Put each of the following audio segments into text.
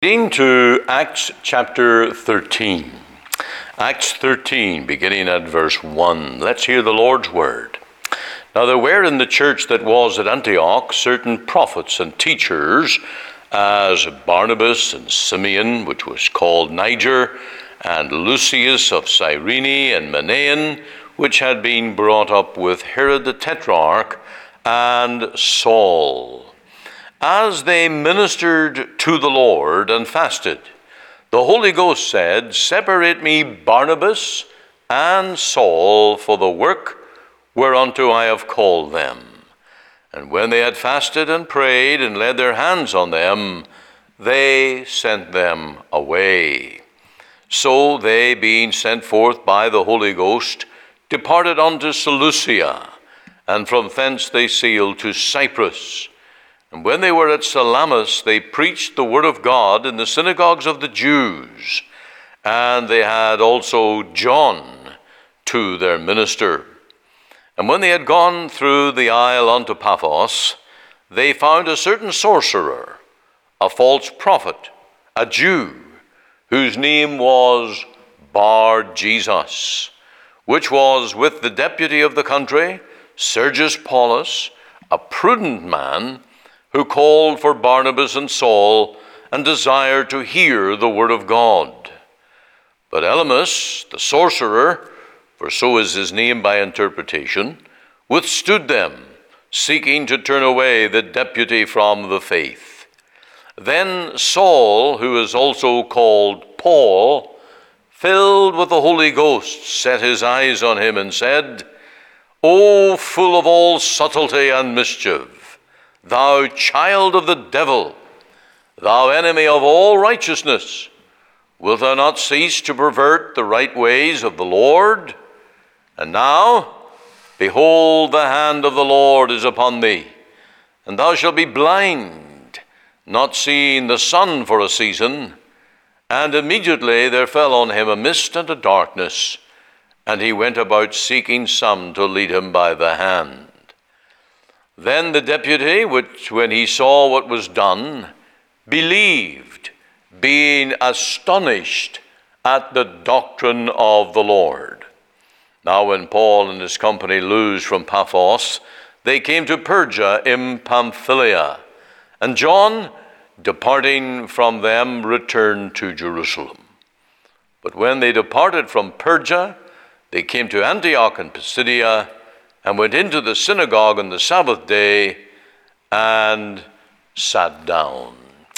To Acts chapter 13. Acts 13, beginning at verse 1. Let's hear the Lord's word. Now there were in the church that was at Antioch certain prophets and teachers, as Barnabas and Simeon, which was called Niger, and Lucius of Cyrene, and Manaen, which had been brought up with Herod the Tetrarch, and Saul. As they ministered to the Lord and fasted, the Holy Ghost said, "Separate me Barnabas and Saul for the work whereunto I have called them." And when they had fasted and prayed and laid their hands on them, they sent them away. So they, being sent forth by the Holy Ghost, departed unto Seleucia, and from thence they sailed to Cyprus. And when they were at Salamis, they preached the word of God in the synagogues of the Jews. And they had also John to their minister. And when they had gone through the isle unto Paphos, they found a certain sorcerer, a false prophet, a Jew, whose name was Bar-Jesus, which was with the deputy of the country, Sergius Paulus, a prudent man, who called for Barnabas and Saul, and desired to hear the word of God. But Elymas, the sorcerer, for so is his name by interpretation, withstood them, seeking to turn away the deputy from the faith. Then Saul, who is also called Paul, filled with the Holy Ghost, set his eyes on him and said, "O full of all subtlety and mischief, thou child of the devil, thou enemy of all righteousness, wilt thou not cease to pervert the right ways of the Lord? And now, behold, the hand of the Lord is upon thee, and thou shalt be blind, not seeing the sun for a season." And immediately there fell on him a mist and a darkness, and he went about seeking some to lead him by the hand. Then the deputy, when he saw what was done, believed, being astonished at the doctrine of the Lord. Now when Paul and his company loosed from Paphos, they came to Perga in Pamphylia, and John, departing from them, returned to Jerusalem. But when they departed from Perga, they came to Antioch in Pisidia, and went into the synagogue on the Sabbath day, and sat down.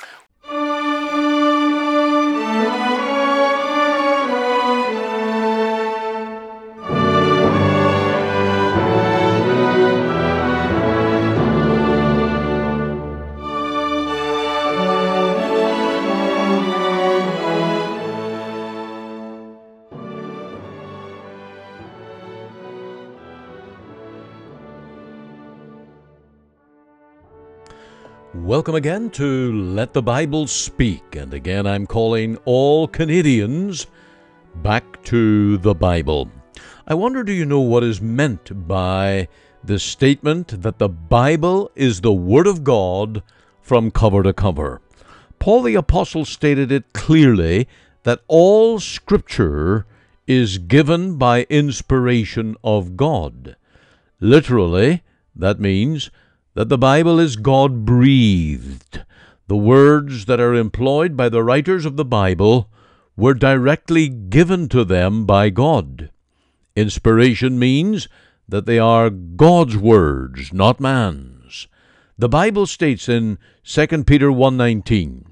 Welcome again to Let the Bible Speak, and again I'm calling all Canadians back to the Bible. I wonder, do you know what is meant by the statement that the Bible is the Word of God from cover to cover? Paul the Apostle stated it clearly that all Scripture is given by inspiration of God. Literally, that means that the Bible is God-breathed. The words that are employed by the writers of the Bible were directly given to them by God. Inspiration means that they are God's words, not man's. The Bible states in 2 Peter 1:19,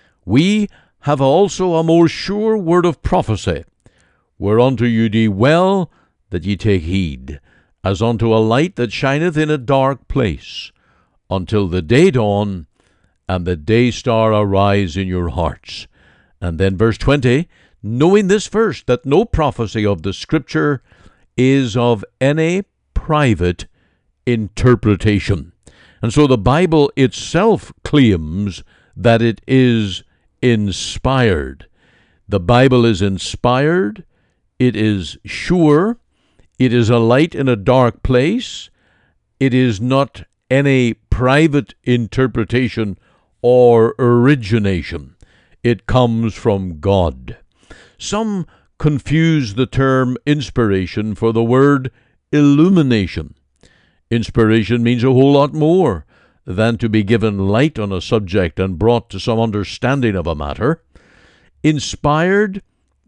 "We have also a more sure word of prophecy, whereunto you do well that ye take heed, as unto a light that shineth in a dark place, until the day dawn and the day star arise in your hearts." And then verse 20, "Knowing this first, that no prophecy of the Scripture is of any private interpretation." And so the Bible itself claims that it is inspired. The Bible is inspired, it is sure, it is a light in a dark place, it is not any private interpretation or origination. it comes from God. Some confuse the term inspiration for the word illumination. Inspiration means a whole lot more than to be given light on a subject and brought to some understanding of a matter. Inspired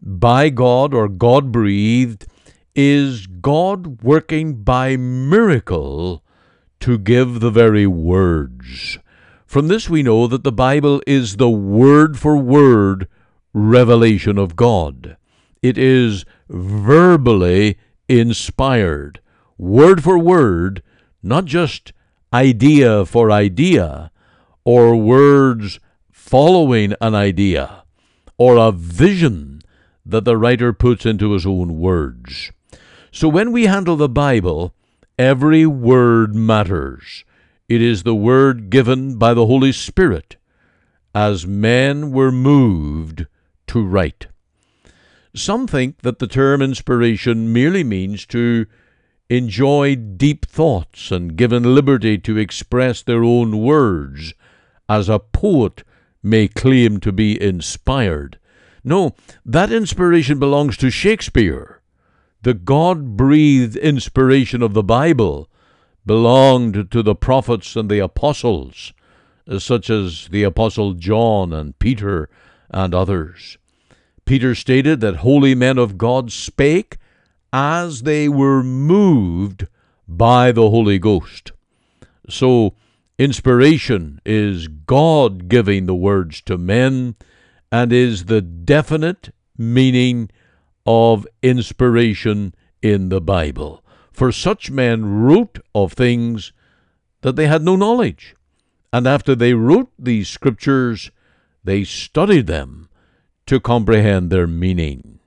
by God or God-breathed is God working by miracle to give the very words. From this we know that the Bible is the word-for-word revelation of God. It is verbally inspired, word for word, not just idea for idea, or words following an idea, or a vision that the writer puts into his own words. So when we handle the Bible, every word matters. It is the word given by the Holy Spirit, as men were moved to write. Some think that the term inspiration merely means to enjoy deep thoughts and given liberty to express their own words, as a poet may claim to be inspired. No, that inspiration belongs to Shakespeare. The God-breathed inspiration of the Bible belonged to the prophets and the apostles, such as the Apostle John and Peter and others. Peter stated that holy men of God spake as they were moved by the Holy Ghost. So, inspiration is God giving the words to men and is the definite meaning of inspiration in the Bible. For such men wrote of things that they had no knowledge, and after they wrote these scriptures, they studied them to comprehend their meaning.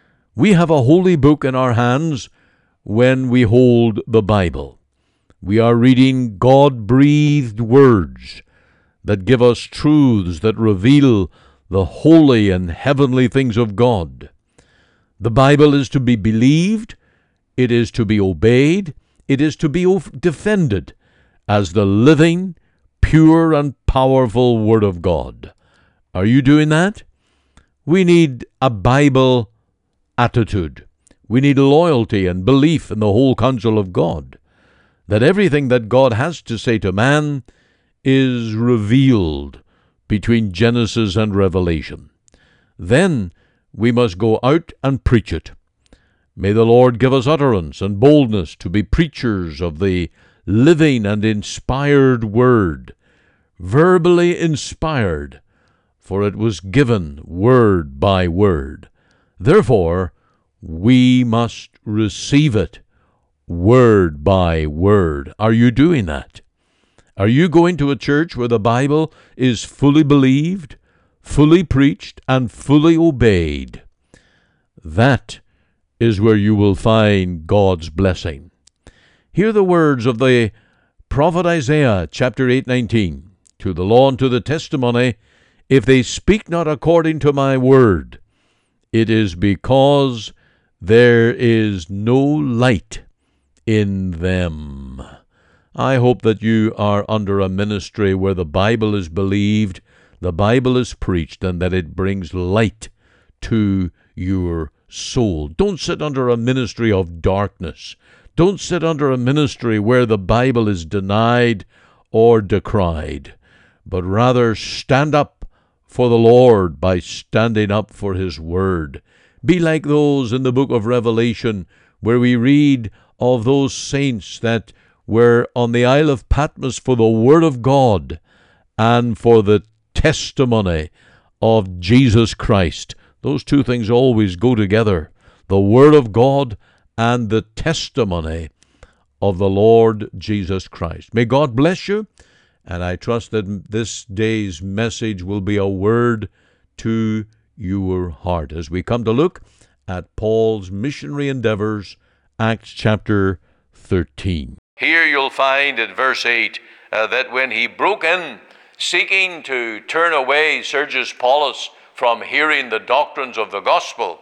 We have a holy book in our hands when we hold the Bible. We are reading God-breathed words that give us truths that reveal the holy and heavenly things of God. The Bible is to be believed, it is to be obeyed, it is to be defended as the living, pure, and powerful Word of God. Are you doing that? We need a Bible attitude. We need loyalty and belief in the whole counsel of God, that everything that God has to say to man is revealed between Genesis and Revelation. Then we must go out and preach it. May the Lord give us utterance and boldness to be preachers of the living and inspired Word, verbally inspired, for it was given word by word. Therefore, we must receive it word by word. Are you doing that? Are you going to a church where the Bible is fully believed, fully preached, and fully obeyed? That is where you will find God's blessing. Hear the words of the prophet Isaiah, chapter 8:19. To the law and to the testimony, if they speak not according to my word, it is because there is no light in them. I hope that you are under a ministry where the Bible is believed, the Bible is preached, and that it brings light to your soul. Don't sit under a ministry of darkness. Don't sit under a ministry where the Bible is denied or decried, but rather stand up for the Lord by standing up for His Word. Be like those in the book of Revelation where we read of those saints that were on the Isle of Patmos for the Word of God and for the testimony of Jesus Christ. Those two things always go together, the Word of God and the testimony of the Lord Jesus Christ. May God bless you, and I trust that this day's message will be a word to your heart as we come to look at Paul's missionary endeavors, Acts chapter 13. Here you'll find in verse 8 that when he broke in, seeking to turn away Sergius Paulus from hearing the doctrines of the gospel,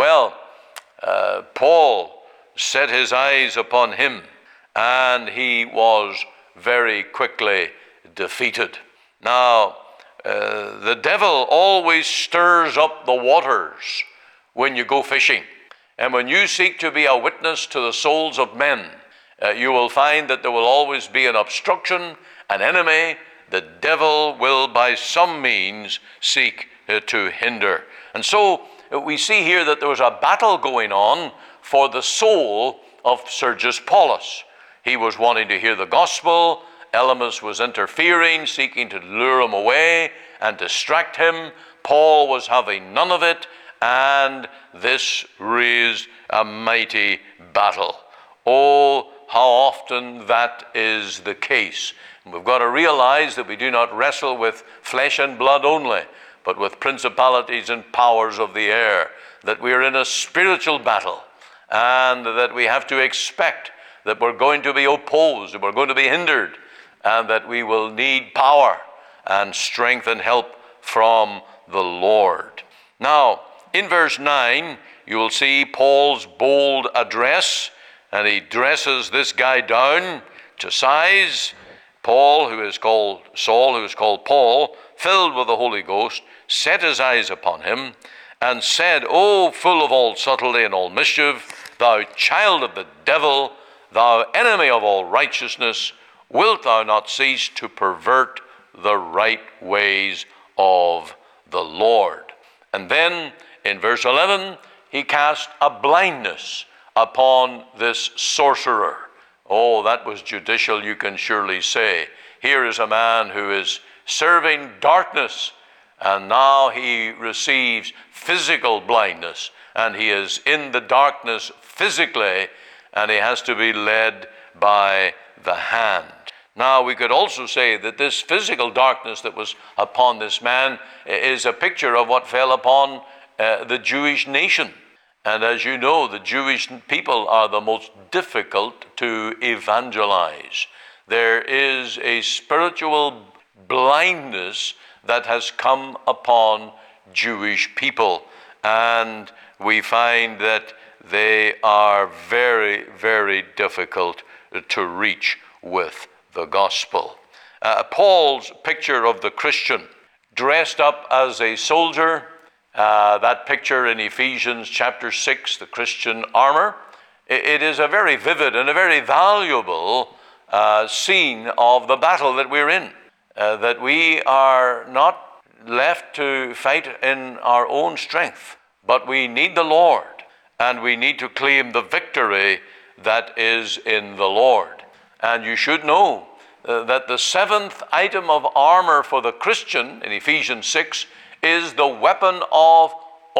Paul set his eyes upon him, and he was very quickly defeated. Now, the devil always stirs up the waters when you go fishing. And when you seek to be a witness to the souls of men, you will find that there will always be an obstruction, an enemy. The devil will by some means seek to hinder. And so we see here that there was a battle going on for the soul of Sergius Paulus. He was wanting to hear the gospel. Elymas was interfering, seeking to lure him away and distract him. Paul was having none of it, and this raised a mighty battle. Oh, how often that is the case. And we've got to realize that we do not wrestle with flesh and blood only, but with principalities and powers of the air, that we are in a spiritual battle, and that we have to expect that we're going to be opposed, that we're going to be hindered, and that we will need power and strength and help from the Lord. Now, in verse 9, you will see Paul's bold address, and he dresses this guy down to size. Paul, who is called Saul, who is called Paul, filled with the Holy Ghost, set his eyes upon him, and said, O full of all subtlety and all mischief, thou child of the devil, thou enemy of all righteousness, wilt thou not cease to pervert the right ways of the Lord? And then in verse 11, he cast a blindness upon this sorcerer. Oh, that was judicial, you can surely say. Here is a man who is serving darkness, and now he receives physical blindness, and he is in the darkness physically, and he has to be led by the hand. Now, we could also say that this physical darkness that was upon this man is a picture of what fell upon the Jewish nation. And as you know, the Jewish people are the most difficult to evangelize. There is a spiritual blindness that has come upon Jewish people, and we find that they are very, very difficult to reach with the gospel. Paul's picture of the Christian dressed up as a soldier, that picture in Ephesians chapter 6, the Christian armor, it is a very vivid and a very valuable scene of the battle that we're in, that we are not left to fight in our own strength, but we need the Lord, and we need to claim the victory that is in the Lord. And you should know that the seventh item of armor for the Christian in Ephesians 6 is the weapon of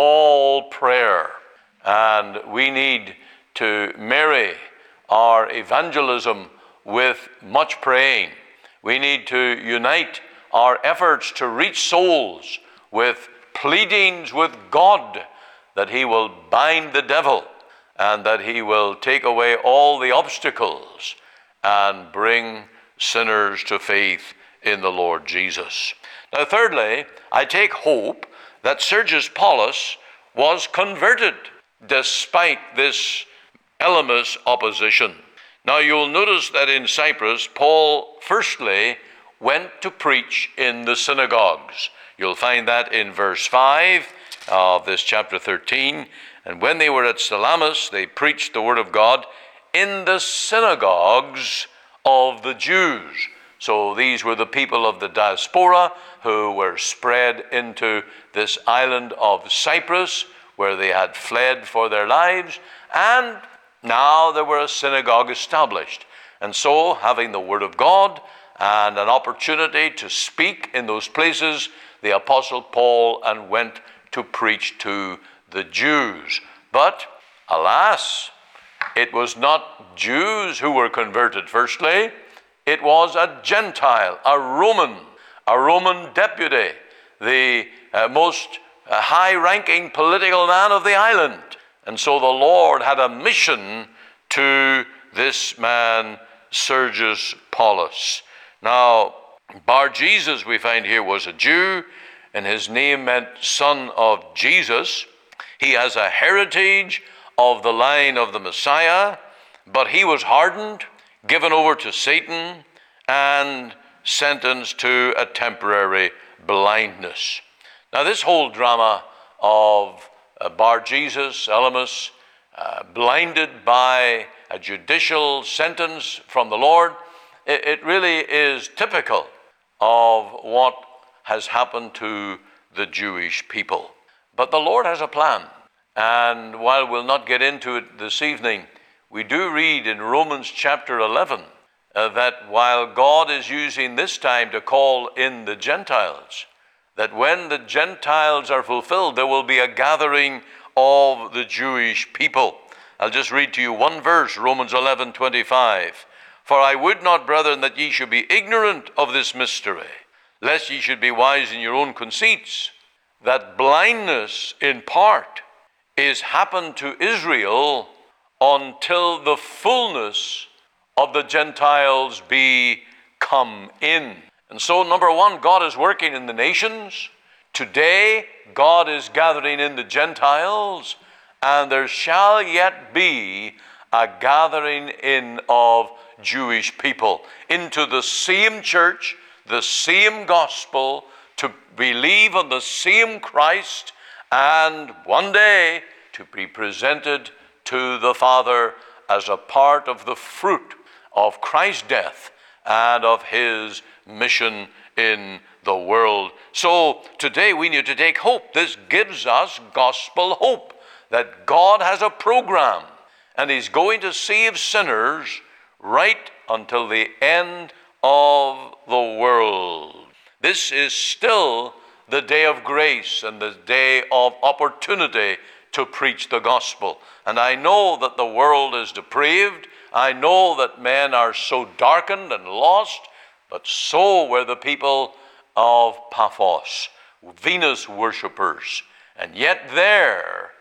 all prayer. And we need to marry our evangelism with much praying. We need to unite our efforts to reach souls with pleadings with God that he will bind the devil and that he will take away all the obstacles and bring sinners to faith in the Lord Jesus. Now, thirdly, I take hope that Sergius Paulus was converted despite this Elymas opposition. Now, you'll notice that in Cyprus, Paul firstly went to preach in the synagogues. You'll find that in verse 5 of this chapter 13. And when they were at Salamis, they preached the word of God in the synagogues of the Jews. So these were the people of the diaspora who were spread into this island of Cyprus, where they had fled for their lives, and now there were a synagogue established. And so, having the word of God and an opportunity to speak in those places, the Apostle Paul went to preach to the Jews. But, alas, it was not Jews who were converted firstly. It was a Gentile, a Roman deputy, the most high-ranking political man of the island. And so the Lord had a mission to this man, Sergius Paulus. Now, Bar-Jesus, we find here, was a Jew, and his name meant son of Jesus. He has a heritage of the line of the Messiah, but he was hardened, given over to Satan, and sentenced to a temporary blindness. Now, this whole drama of Bar-Jesus, Elymas, blinded by a judicial sentence from the Lord, it really is typical of what has happened to the Jewish people. But the Lord has a plan. And while we'll not get into it this evening, we do read in Romans chapter 11 that while God is using this time to call in the Gentiles, that when the Gentiles are fulfilled, there will be a gathering of the Jewish people. I'll just read to you one verse, Romans 11:25. For I would not, brethren, that ye should be ignorant of this mystery, lest ye should be wise in your own conceits, that blindness in part is happened to Israel until the fullness of the Gentiles be come in. And so, number one, God is working in the nations. Today, God is gathering in the Gentiles, and there shall yet be a gathering in of Jewish people into the same church, the same gospel, to believe on the same Christ, and one day to be presented to the Father as a part of the fruit of Christ's death and of his mission in the world. So today we need to take hope. This gives us gospel hope that God has a program and he's going to save sinners right until the end of the world. This is still the day of grace and the day of opportunity to preach the gospel. And I know that the world is depraved. I know that men are so darkened and lost, but so were the people of Paphos, Venus worshippers. And yet there,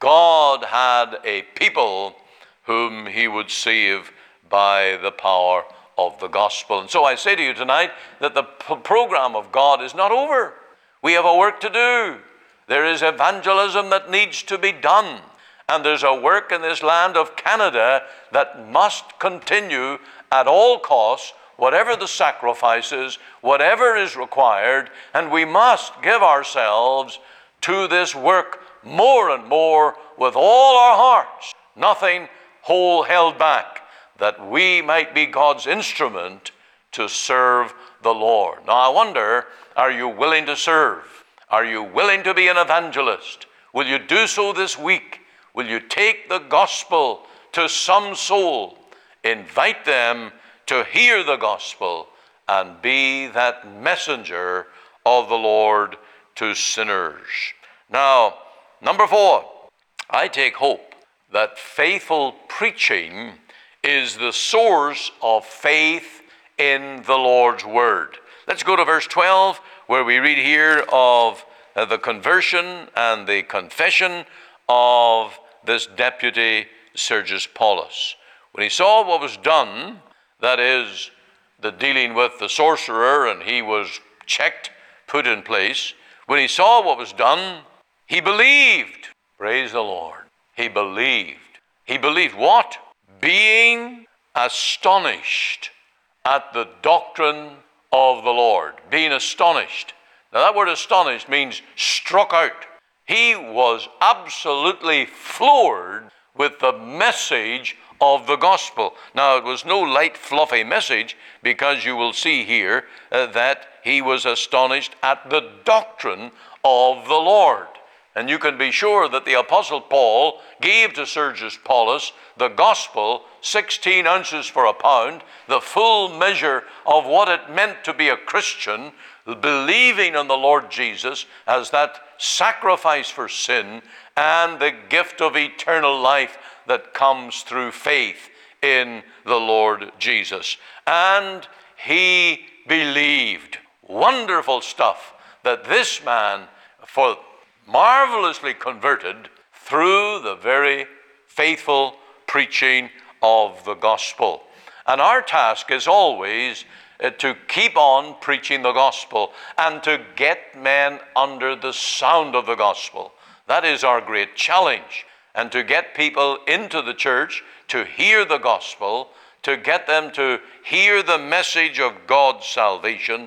God had a people whom he would save by the power of the gospel. And so I say to you tonight that the program of God is not over. We have a work to do. There is evangelism that needs to be done. And there's a work in this land of Canada that must continue at all costs, whatever the sacrifices, whatever is required, and we must give ourselves to this work more and more with all our hearts, nothing whole held back, that we might be God's instrument to serve the Lord. Now I wonder, are you willing to serve? Are you willing to be an evangelist? Will you do so this week? Will you take the gospel to some soul, invite them to hear the gospel, and be that messenger of the Lord to sinners? Now, number 4, I take hope that faithful preaching is the source of faith in the Lord's word. Let's go to verse 12, where we read here of the conversion and the confession of this deputy Sergius Paulus. When he saw what was done, that is, the dealing with the sorcerer, and he was checked, put in place. When he saw what was done, he believed. Praise the Lord. He believed. He believed what? Being astonished at the doctrine of the Lord. Being astonished. Now that word astonished means struck out. He was absolutely floored with the message of the gospel. Now, it was no light, fluffy message, because you will see here that he was astonished at the doctrine of the Lord. And you can be sure that the Apostle Paul gave to Sergius Paulus the gospel, 16 ounces for a pound, the full measure of what it meant to be a Christian, believing in the Lord Jesus as that sacrifice for sin and the gift of eternal life that comes through faith in the Lord Jesus. And he believed. Wonderful stuff that this man, for marvelously converted through the very faithful preaching of the gospel. And our task is always to keep on preaching the gospel and to get men under the sound of the gospel. That is our great challenge. And to get people into the church to hear the gospel, to get them to hear the message of God's salvation,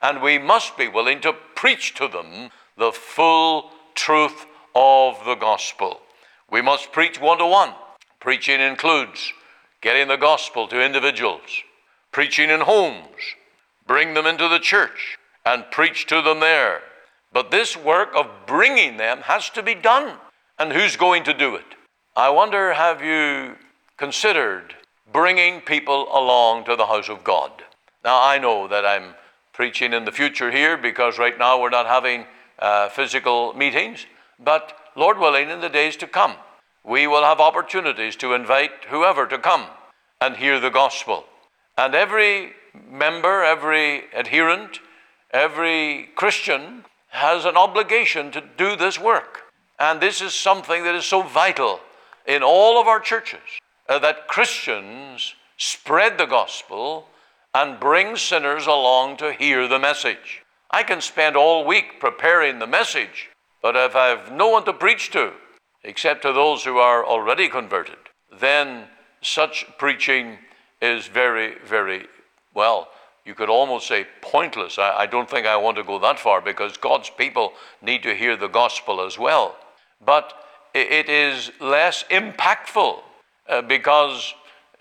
and we must be willing to preach to them the full truth of the gospel. We must preach one-to-one. Preaching includes getting the gospel to individuals, preaching in homes, bring them into the church, and preach to them there. But this work of bringing them has to be done. And who's going to do it? I wonder, have you considered bringing people along to the house of God? Now, I know that I'm preaching in the future here because right now we're not having physical meetings, but Lord willing, in the days to come, we will have opportunities to invite whoever to come and hear the gospel. And every member, every adherent, every Christian has an obligation to do this work. And this is something that is so vital in all of our churches, that Christians spread the gospel and bring sinners along to hear the message. I can spend all week preparing the message, but if I have no one to preach to, except to those who are already converted, then such preaching is very, very, well, you could almost say pointless. I don't think I want to go that far, because God's people need to hear the gospel as well. But it is less impactful because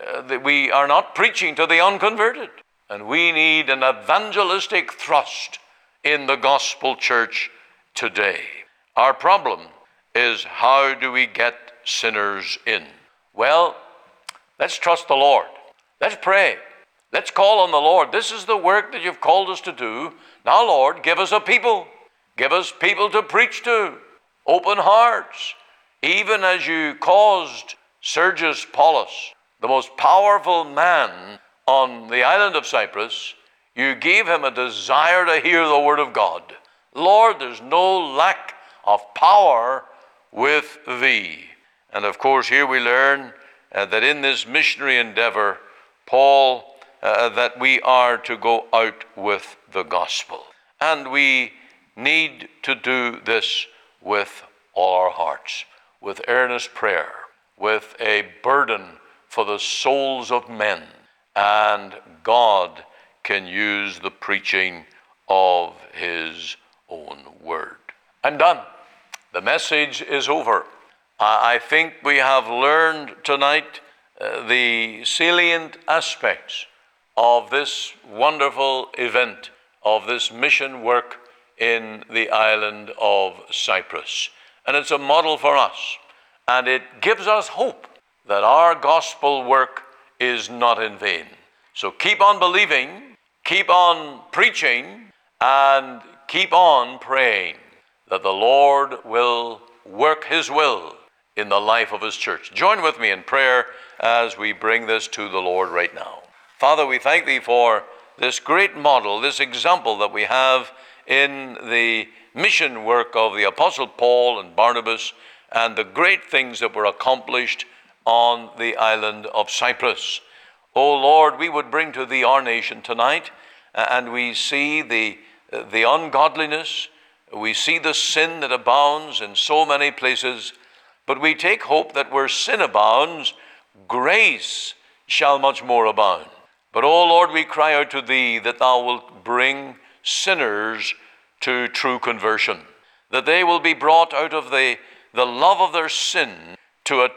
we are not preaching to the unconverted. And we need an evangelistic thrust in the gospel church today. Our problem is, how do we get sinners in? Well, let's trust the Lord. Let's pray. Let's call on the Lord. This is the work that you've called us to do. Now, Lord, give us a people. Give us people to preach to. Open hearts. Even as you caused Sergius Paulus, the most powerful man on the island of Cyprus, you gave him a desire to hear the word of God. Lord, there's no lack of power with thee. And of course, here we learn that in this missionary endeavor, Paul, that we are to go out with the gospel. And we need to do this with all our hearts, with earnest prayer, with a burden for the souls of men. And God can use the preaching of his own word. I'm done. The message is over. I think we have learned tonight the salient aspects of this wonderful event, of this mission work in the island of Cyprus. And it's a model for us. And it gives us hope that our gospel work is not in vain. So keep on believing, keep on preaching, and keep on praying that the Lord will work his will in the life of his church. Join with me in prayer as we bring this to the Lord right now. Father, we thank thee for this great model, this example that we have in the mission work of the Apostle Paul and Barnabas, and the great things that were accomplished on the island of Cyprus. Oh Lord, we would bring to thee our nation tonight, and we see the ungodliness, we see the sin that abounds in so many places, but we take hope that where sin abounds, grace shall much more abound. But, oh Lord, we cry out to thee that thou wilt bring sinners to true conversion, that they will be brought out of the love of their sin to a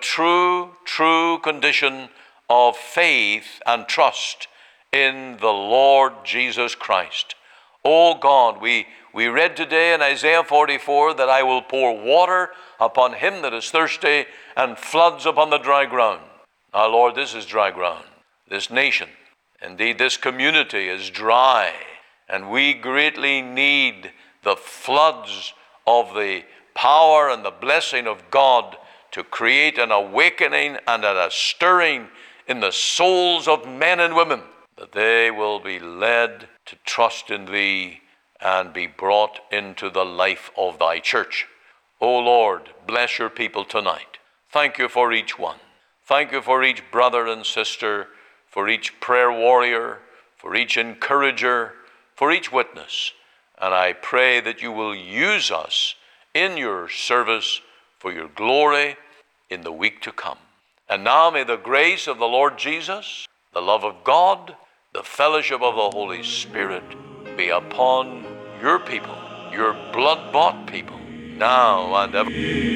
true condition of faith and trust in the Lord Jesus Christ. Oh God, we read today in Isaiah 44 that I will pour water upon him that is thirsty and floods upon the dry ground. Now, Lord, this is dry ground. This nation, indeed this community, is dry, and we greatly need the floods of the power and the blessing of God to create an awakening and a stirring in the souls of men and women, that they will be led to trust in thee and be brought into the life of thy church. O Lord, bless your people tonight. Thank you for each one. Thank you for each brother and sister, for each prayer warrior, for each encourager, for each witness. And I pray that you will use us in your service for your glory in the week to come. And now may the grace of the Lord Jesus, the love of God, the fellowship of the Holy Spirit be upon your people, your blood-bought people, now and ever.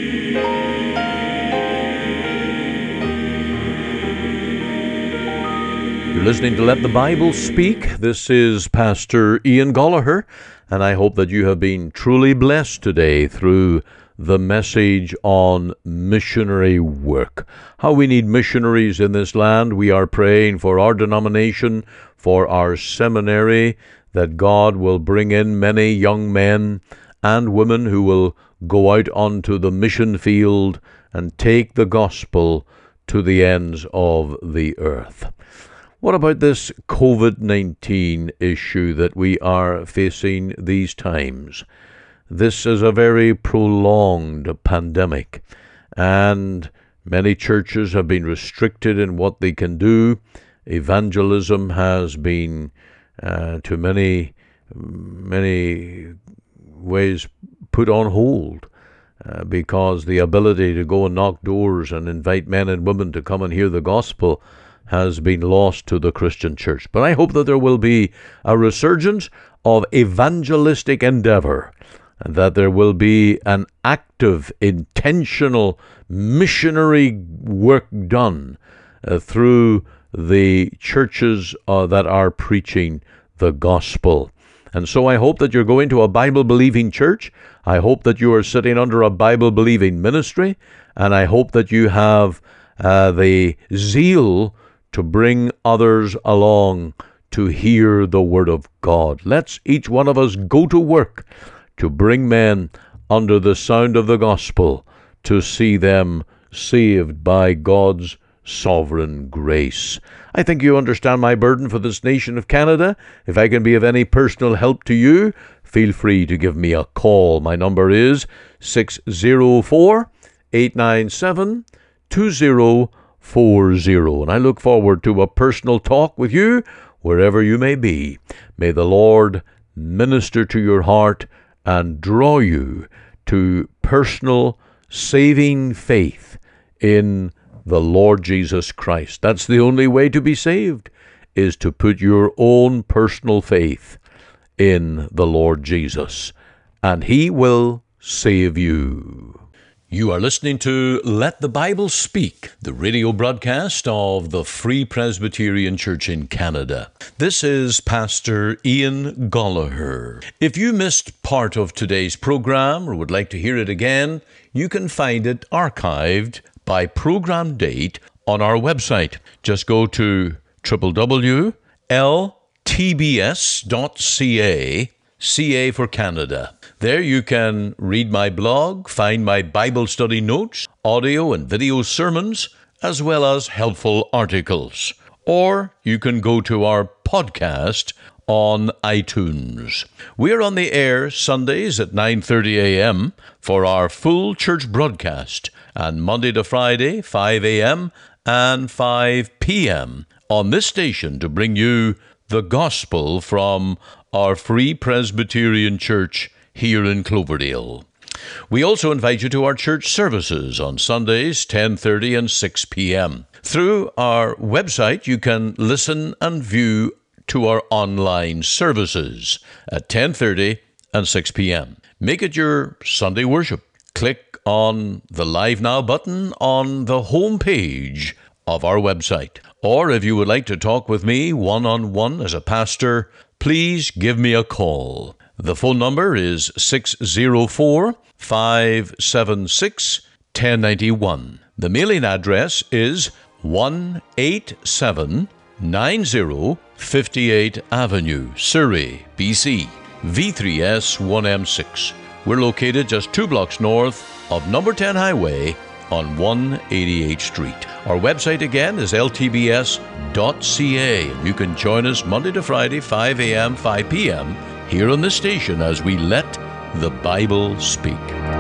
You're listening to Let the Bible Speak. This is Pastor Ian Gollaher, and I hope that you have been truly blessed today through the message on missionary work. How we need missionaries in this land. We are praying for our denomination, for our seminary, that God will bring in many young men and women who will go out onto the mission field and take the gospel to the ends of the earth. What about this COVID-19 issue that we are facing these times? This is a very prolonged pandemic, and many churches have been restricted in what they can do. Evangelism has been, to many ways, put on hold because the ability to go and knock doors and invite men and women to come and hear the gospel has been lost to the Christian church. But I hope that there will be a resurgence of evangelistic endeavor, and that there will be an active, intentional missionary work done through the churches that are preaching the gospel. And so I hope that you're going to a Bible-believing church. I hope that you are sitting under a Bible-believing ministry, and I hope that you have the zeal to bring others along to hear the word of God. Let's each one of us go to work to bring men under the sound of the gospel, to see them saved by God's sovereign grace. I think you understand my burden for this nation of Canada. If I can be of any personal help to you, feel free to give me a call. My number is 604-897-2040. And I look forward to a personal talk with you wherever you may be. May the Lord minister to your heart and draw you to personal saving faith in the Lord Jesus Christ. That's the only way to be saved, is to put your own personal faith in the Lord Jesus, and He will save you. You are listening to Let the Bible Speak, the radio broadcast of the Free Presbyterian Church in Canada. This is Pastor Ian Gollaher. If you missed part of today's program or would like to hear it again, you can find it archived by program date on our website. Just go to www.ltbs.ca, CA for Canada. There you can read my blog, find my Bible study notes, audio and video sermons, as well as helpful articles. Or you can go to our podcast on iTunes. We are on the air Sundays at 9:30 a.m. for our full church broadcast, and Monday to Friday, 5 a.m. and 5 p.m. on this station to bring you the gospel from our Free Presbyterian Church here in Cloverdale. We also invite you to our church services on Sundays, 10:30 and 6 p.m. Through our website, you can listen and view to our online services at 10:30 and 6 p.m. Make it your Sunday worship. Click on the Live Now button on the home page of our website. Or if you would like to talk with me one-on-one as a pastor, please give me a call. The phone number is 604-576-1091. The mailing address is 18790 58th Avenue, Surrey, BC, V3S 1M6. We're located just 2 blocks north of number 10 Highway on 188th Street. Our website again is ltbs.ca. You can join us Monday to Friday, 5 a.m., 5 p.m., here on this station as we let the Bible speak.